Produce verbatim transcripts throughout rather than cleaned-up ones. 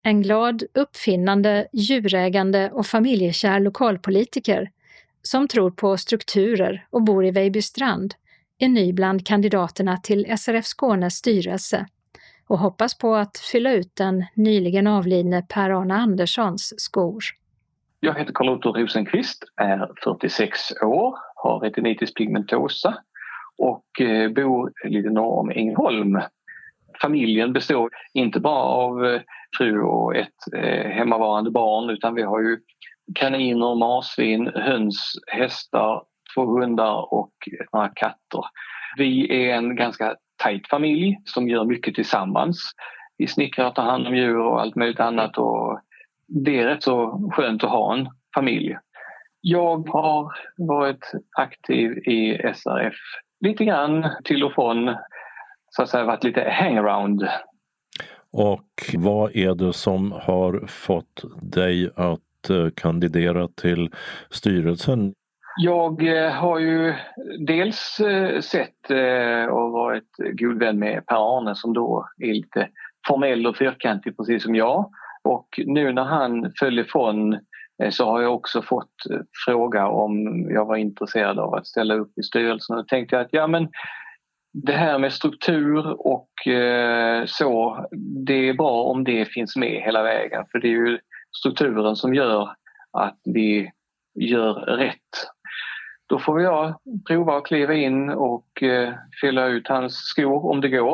En glad, uppfinnande, djurägande och familjekär lokalpolitiker som tror på strukturer och bor i Vejbystrand är ny bland kandidaterna till S R F Skånes styrelse och hoppas på att fylla ut den nyligen avlidne Per-Arne Anderssons skor. Jag heter Carl-Otto Rosenqvist, är fyrtiosex år, har retinitis pigmentosa och bor lite norr om Ängelholm. Familjen består inte bara av fru och ett hemmavarande barn, utan vi har ju kaniner, marsvin, höns, hästar, två hundar och några katter. Vi är en ganska tajt familj som gör mycket tillsammans. Vi snickrar och tar hand om djur och allt möjligt annat, och det är rätt så skönt att ha en familj. Jag har varit aktiv i S R F lite grann till och från, så att säga varit lite hangaround. Och vad är det som har fått dig att kandidera till styrelsen? Jag har ju dels sett och varit god vän med Per-Arne som då är lite formell och fyrkantig precis som jag. Och nu när han följde från så har jag också fått fråga om jag var intresserad av att ställa upp i styrelsen. Och tänkte jag att ja, men det här med struktur och eh, så, det är bra om det finns med hela vägen. För det är ju strukturen som gör att vi gör rätt. Då får jag prova att kliva in och eh, fylla ut hans skor om det går.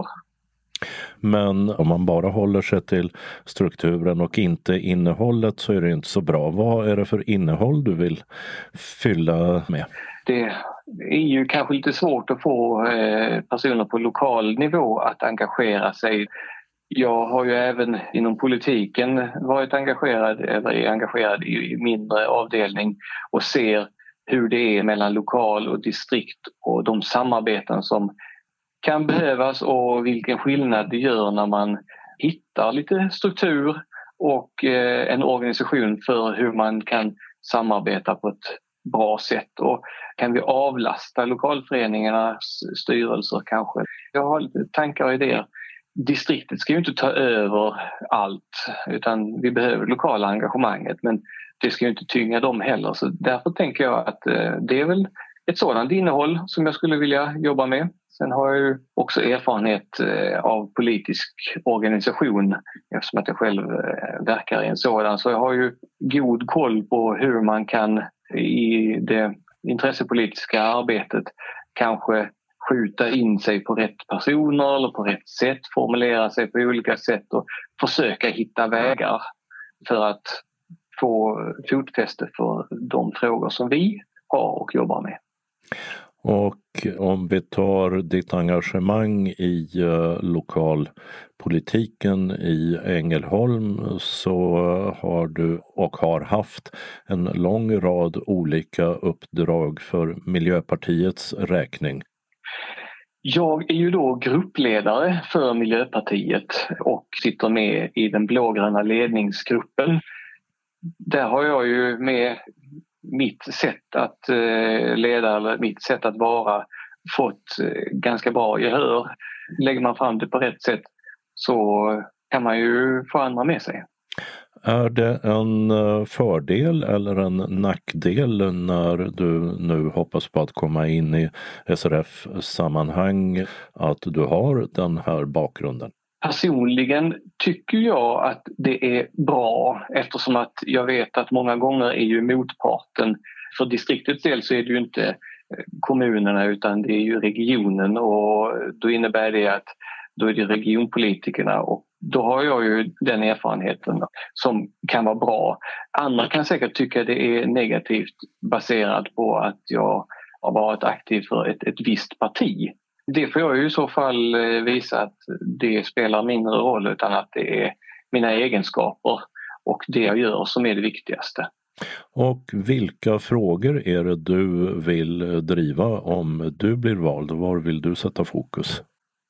Men om man bara håller sig till strukturen och inte innehållet så är det inte så bra. Vad är det för innehåll du vill fylla med? Det är ju kanske lite svårt att få eh, personer på lokal nivå att engagera sig. Jag har ju även inom politiken varit engagerad eller är engagerad i mindre avdelning och ser hur det är mellan lokal och distrikt och de samarbeten som kan behövas och vilken skillnad det gör när man hittar lite struktur och eh, en organisation för hur man kan samarbeta på ett bra sätt. Och kan vi avlasta lokalföreningarnas styrelser kanske? Jag har lite tankar och idéer. Distriktet ska ju inte ta över allt, utan vi behöver lokala engagemanget, men det ska ju inte tynga dem heller. Så därför tänker jag att eh, det är väl ett sådant innehåll som jag skulle vilja jobba med. Sen har jag ju också erfarenhet eh, av politisk organisation eftersom att jag själv eh, verkar i en sådan. Så jag har ju god koll på hur man kan i det intressepolitiska arbetet kanske skjuta in sig på rätt personer eller på rätt sätt, formulera sig på olika sätt och försöka hitta vägar för att få fotfäste för de frågor som vi har och jobbar med. Och om vi tar ditt engagemang i uh, lokalpolitiken i Ängelholm, så har du och har haft en lång rad olika uppdrag för Miljöpartiets räkning. Jag är ju då gruppledare för Miljöpartiet och sitter med i den blågröna ledningsgruppen. Där har jag ju med mitt sätt att leda eller mitt sätt att vara fått ganska bra gehör. Lägger man fram det på rätt sätt så kan man ju få andra med sig. Är det en fördel eller en nackdel när du nu hoppas på att komma in i S R F-sammanhang att du har den här bakgrunden? Personligen tycker jag att det är bra eftersom att jag vet att många gånger är ju motparten. För distriktets del så är det ju inte kommunerna utan det är ju regionen, och då innebär det att då är det regionpolitikerna, och då har jag ju den erfarenheten som kan vara bra. Andra kan säkert tycka det är negativt baserat på att jag har varit aktiv för ett, ett visst parti. Det får jag ju i så fall visa att det spelar mindre roll, utan att det är mina egenskaper och det jag gör som är det viktigaste. Och vilka frågor är det du vill driva om du blir vald? Var vill du sätta fokus?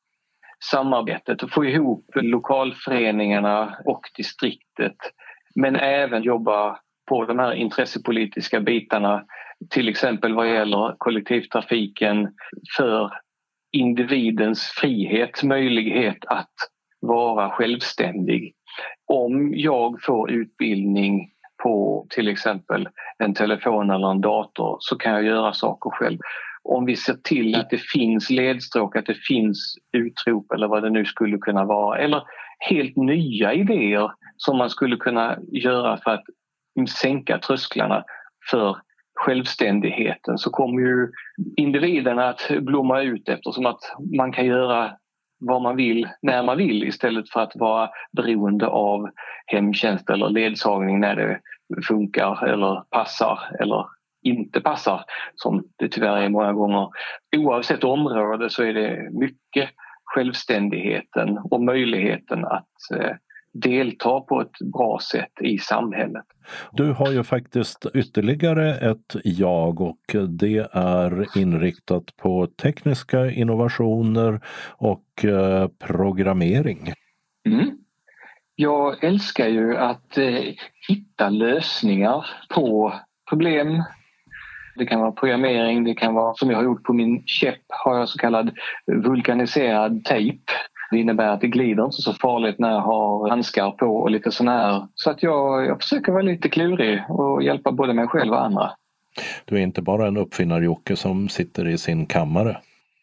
Samarbetet, att få ihop lokalföreningarna och distriktet, men även jobba på de här intressepolitiska bitarna, till exempel vad gäller kollektivtrafiken, för individens frihet, möjlighet att vara självständig. Om jag får utbildning på till exempel en telefon eller en dator så kan jag göra saker själv. Om vi ser till att det finns ledstråk, att det finns utrop eller vad det nu skulle kunna vara, eller helt nya idéer som man skulle kunna göra för att sänka trösklarna för självständigheten, så kommer ju individen att blomma ut eftersom att man kan göra vad man vill när man vill istället för att vara beroende av hemtjänst eller ledsagning när det funkar eller passar eller inte passar, som det tyvärr är många gånger. Oavsett område så är det mycket självständigheten och möjligheten att eh, delta på ett bra sätt i samhället. Du har ju faktiskt ytterligare ett jag, och det är inriktat på tekniska innovationer och eh, programmering. Mm. Jag älskar ju att eh, hitta lösningar på problem. Det kan vara programmering, det kan vara, som jag har gjort på min käpp, har jag så kallad vulkaniserad tejp. Det innebär att det glider inte så farligt när jag har handskar på och lite sån här. Så att jag, jag försöker vara lite klurig och hjälpa både mig själv och andra. Du är inte bara en uppfinnarjocke som sitter i sin kammare.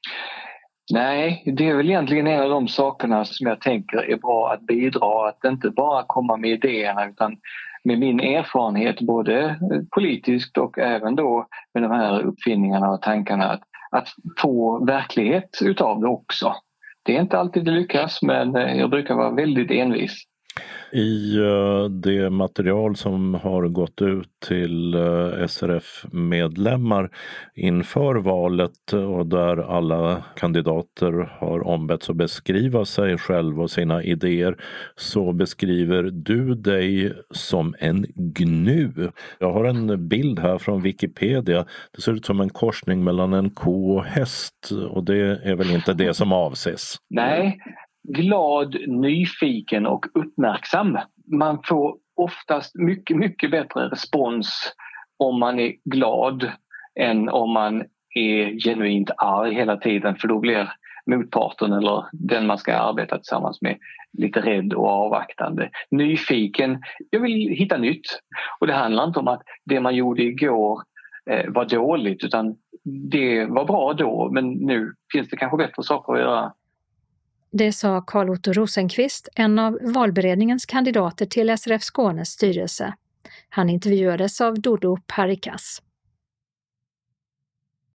Nej, det är väl egentligen en av de sakerna som jag tänker är bra att bidra. Att inte bara komma med idéerna utan med min erfarenhet både politiskt och även då med de här uppfinningarna och tankarna att, att få verklighet utav det också. Det är inte alltid det lyckas, men jag brukar vara väldigt envis. I det material som har gått ut till S R F-medlemmar inför valet och där alla kandidater har ombetts att beskriva sig själv och sina idéer, så beskriver du dig som en gnu. Jag har en bild här från Wikipedia. Det ser ut som en korsning mellan en ko och häst, och det är väl inte det som avses? Nej. Glad, nyfiken och uppmärksam. Man får oftast mycket, mycket bättre respons om man är glad än om man är genuint arg hela tiden, för då blir motparten eller den man ska arbeta tillsammans med lite rädd och avvaktande. Nyfiken, jag vill hitta nytt, och det handlar inte om att det man gjorde igår eh, var dåligt, utan det var bra då, men nu finns det kanske bättre saker att göra. Det sa Carl Otto Rosenqvist, en av valberedningens kandidater till S R F Skånes styrelse. Han intervjuades av Dodo Parikas.